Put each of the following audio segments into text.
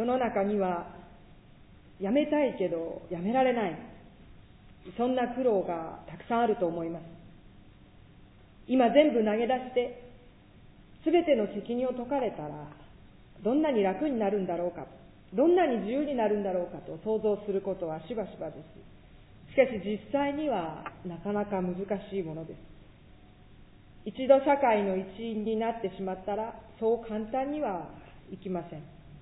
世の中にはやめたいけどやめられない、そんな苦労がたくさんあると思います。今全部投げ出して全ての責任を解かれたらどんなに楽になるんだろうか、どんなに自由になるんだろうかと想像することはしばしばです。しかし実際にはなかなか難しいものです。一度社会の一員になってしまったらそう簡単にはいきません。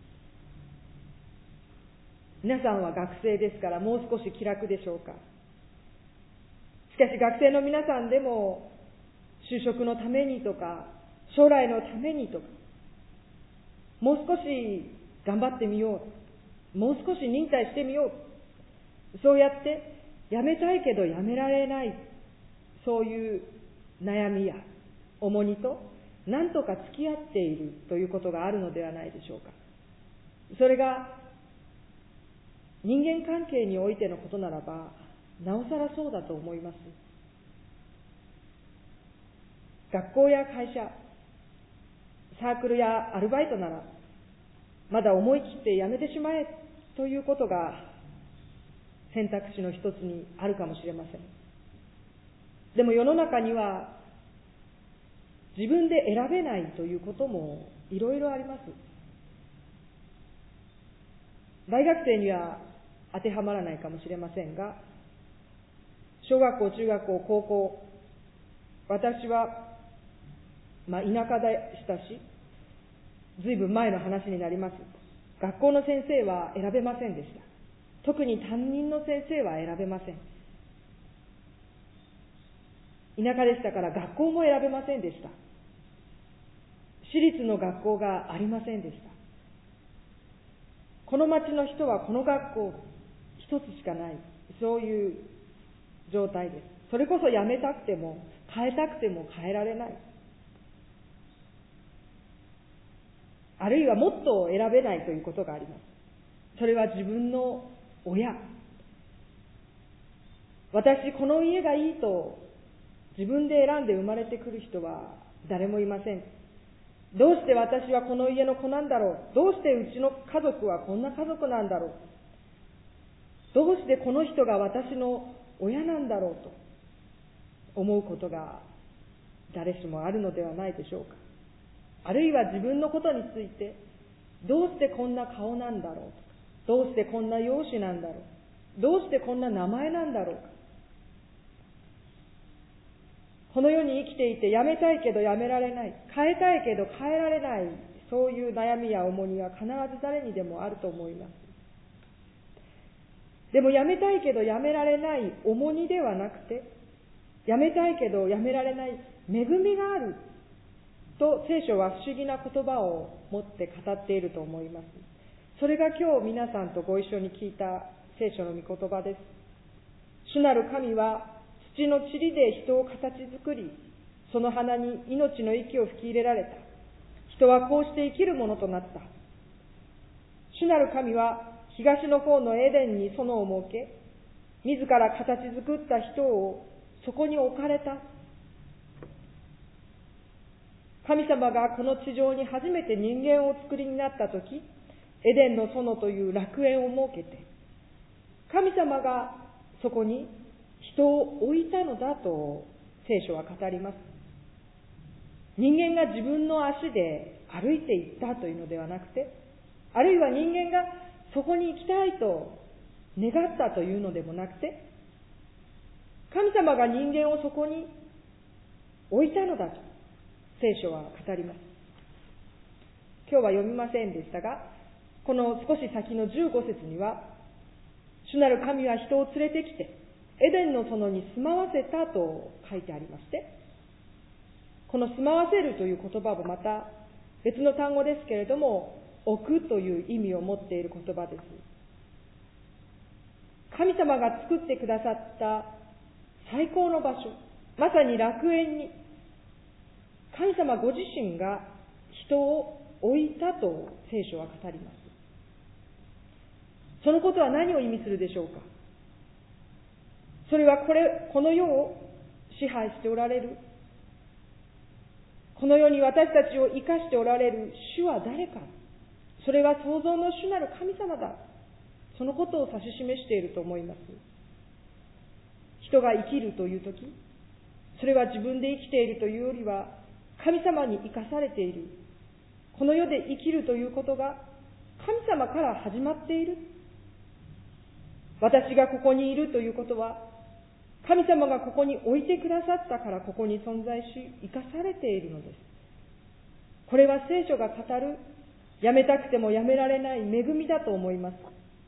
皆さんは学生ですからもう少し気楽でしょうか。しかし学生の皆さんでも就職のためにとか将来のためにとか、もう少し頑張ってみよう、もう少し忍耐してみよう、そうやってやめたいけどやめられない、そういう悩みや重荷と何とか付き合っているということがあるのではないでしょうか。それが人間関係においてのことならばなおさらそうだと思います。学校や会社、サークルやアルバイトならまだ思い切ってやめてしまえということが選択肢の一つにあるかもしれません。でも世の中には自分で選べないということもいろいろあります。大学生には当てはまらないかもしれませんが、小学校、中学校、高校、私は田舎でしたし、ずいぶん前の話になります。学校の先生は選べませんでした。特に担任の先生は選べません。田舎でしたから学校も選べませんでした。私立の学校がありませんでした。この町の人はこの学校一つしかない、そういう状態です。それこそやめたくても変えたくても変えられない。あるいはもっと選べないということがあります。それは自分の親。私この家がいいと自分で選んで生まれてくる人は誰もいません。どうして私はこの家の子なんだろう、どうしてうちの家族はこんな家族なんだろう、どうしてこの人が私の親なんだろうと思うことが誰しもあるのではないでしょうか。あるいは自分のことについて、どうしてこんな顔なんだろうとか、どうしてこんな容姿なんだろう、どうしてこんな名前なんだろうか。この世に生きていてやめたいけどやめられない、変えたいけど変えられない、そういう悩みや重荷は必ず誰にでもあると思います。でもやめたいけどやめられない重荷ではなくて、やめたいけどやめられない恵みがあると聖書は不思議な言葉を持って語っていると思います。それが今日皆さんとご一緒に聞いた聖書の御言葉です。主なる神は土の塵で人を形作り、その花に命の息を吹き入れられた。人はこうして生きるものとなった。主なる神は東の方のエデンに園を設け、自ら形作った人をそこに置かれた。神様がこの地上に初めて人間を作りになったとき、エデンの園という楽園を設けて、神様がそこに人を置いたのだと聖書は語ります。人間が自分の足で歩いていったというのではなくて、あるいは人間がそこに行きたいと願ったというのでもなくて、神様が人間をそこに置いたのだと聖書は語ります。今日は読みませんでしたが、この少し先の15節には、主なる神は人を連れてきてエデンの園に住まわせたと書いてありまして、この住まわせるという言葉もまた別の単語ですけれども、置くという意味を持っている言葉です。神様が作ってくださった最高の場所、まさに楽園に神様ご自身が人を置いたと聖書は語ります。そのことは何を意味するでしょうか。それはこの世を支配しておられる、この世に私たちを生かしておられる主は誰か、 それは創造の主なる神様だ。そのことを指し示していると思います。人が生きるというとき、それは自分で生きているというよりは、神様に生かされている。この世で生きるということが神様から始まっている。私がここにいるということは、神様がここに置いてくださったからここに存在し、生かされているのです。これは聖書が語る、やめたくてもやめられない恵みだと思います。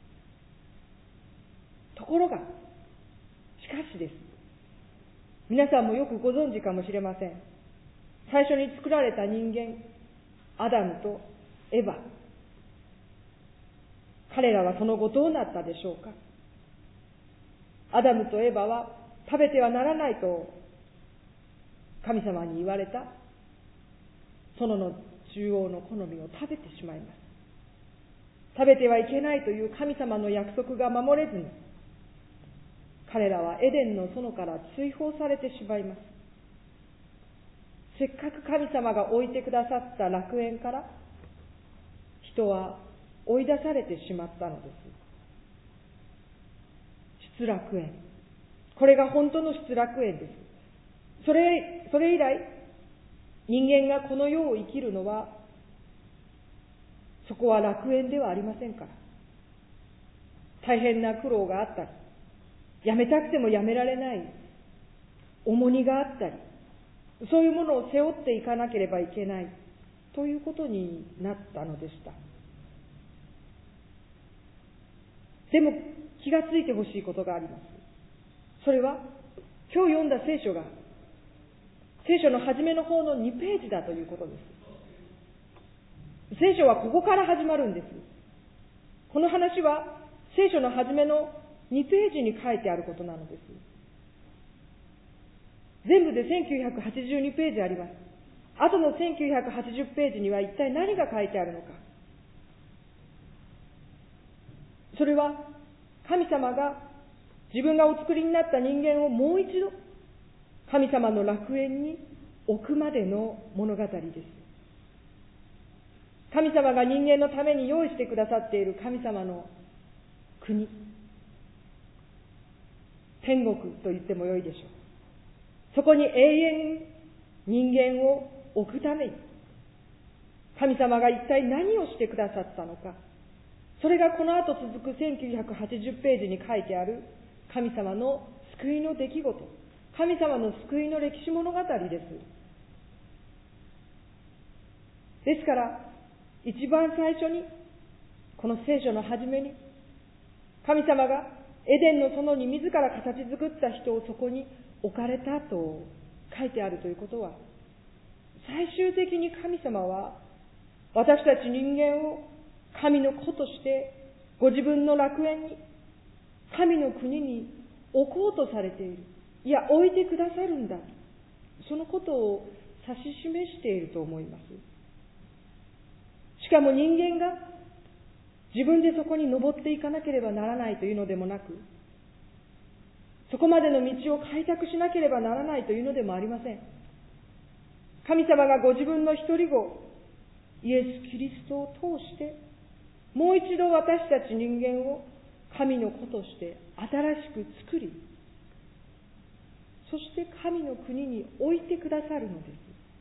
ところが、しかしです。皆さんもよくご存知かもしれません。最初に作られた人間、アダムとエバ。彼らはその後どうなったでしょうか。アダムとエバは食べてはならないと神様に言われた園の中央の好みを食べてしまいます。食べてはいけないという神様の約束が守れずに、彼らはエデンの園から追放されてしまいます。せっかく神様が置いてくださった楽園から人は追い出されてしまったのです。失楽園。これが本当の失楽園です。それ以来、人間がこの世を生きるのは、そこは楽園ではありませんから。大変な苦労があったり、やめたくてもやめられない重荷があったり、そういうものを背負っていかなければいけないということになったのでした。でも気がついてほしいことがあります。それは今日読んだ聖書が聖書の初めの方の2ページだということです。聖書はここから始まるんです。この話は聖書の初めの2ページに書いてあることなのです。全部で1982ページあります。あとの1980ページには一体何が書いてあるのか。それは神様が自分がお作りになった人間をもう一度神様の楽園に置くまでの物語です。神様が人間のために用意してくださっている神様の国、天国と言ってもよいでしょう。そこに永遠に人間を置くために神様が一体何をしてくださったのか、それがこの後続く1980ページに書いてある神様の救いの出来事、神様の救いの歴史物語です。ですから一番最初にこの聖書の初めに神様がエデンの園に自ら形作った人をそこに置かれたと書いてあるということは、最終的に神様は私たち人間を神の子としてご自分の楽園に、神の国に置こうとされている。いや、置いてくださるんだ。そのことを指し示していると思います。しかも人間が自分でそこに登っていかなければならないというのでもなく、そこまでの道を開拓しなければならないというのでもありません。神様がご自分の一人子、イエス・キリストを通して、もう一度私たち人間を神の子として新しく作り、そして神の国に置いてくださるのです。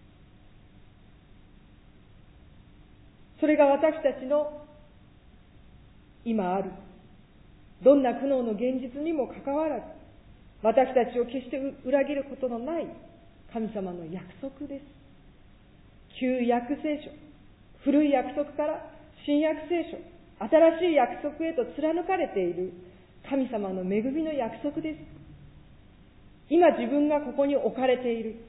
それが私たちの今あるどんな苦悩の現実にもかかわらず、私たちを決して裏切ることのない神様の約束です。旧約聖書、古い約束から新約聖書、新しい約束へと貫かれている神様の恵みの約束です。今自分がここに置かれている、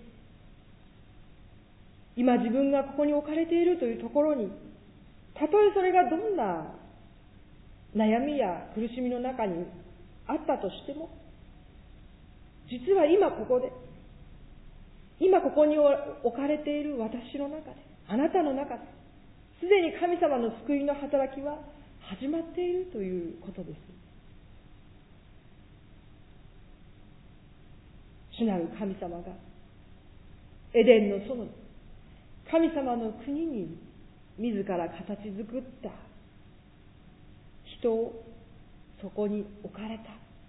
今自分がここに置かれているというところに、たとえそれがどんな悩みや苦しみの中にあったとしても、実は今ここで、今ここに置かれている私の中で、あなたの中で、すでに神様の救いの働きは始まっているということです。主なる神様がエデンの園に、神様の国に自ら形作った人をそこに置かれた。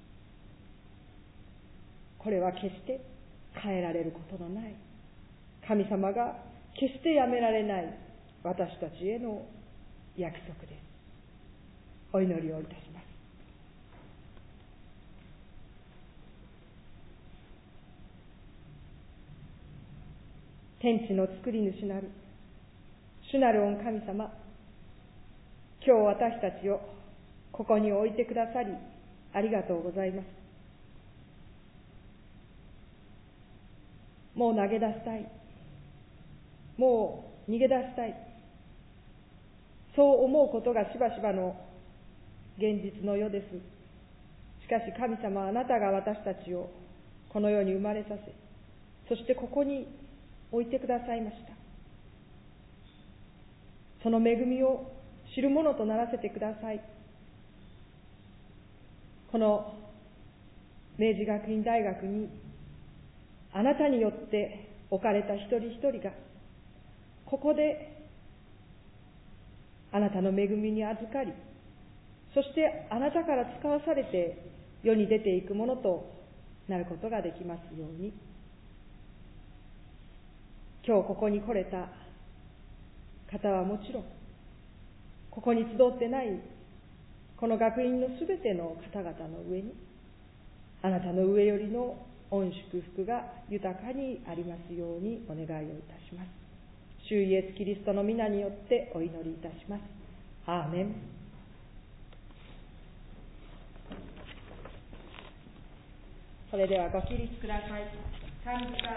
これは決して変えられることのない、神様が決してやめられない私たちへの約束です。お祈りをいたします。天地の作り主なる主なる御神様、今日私たちをここに置いてくださりありがとうございます。もう投げ出したい、もう逃げ出したい、そう思うことがしばしばの現実の世です。しかし神様はあなたが私たちをこの世に生まれさせ、そしてここに置いてくださいました。その恵みを知るものとならせてください。この明治学院大学にあなたによって置かれた一人一人がここであなたの恵みに預かり、そしてあなたから使わされて世に出ていくものとなることができますように、今日ここに来れた方はもちろん、ここに集ってないこの学院のすべての方々の上にあなたの上よりの御祝福が豊かにありますようにお願いをいたします。主イエスキリストの皆によってお祈りいたします。アーメン。それではご起立ください。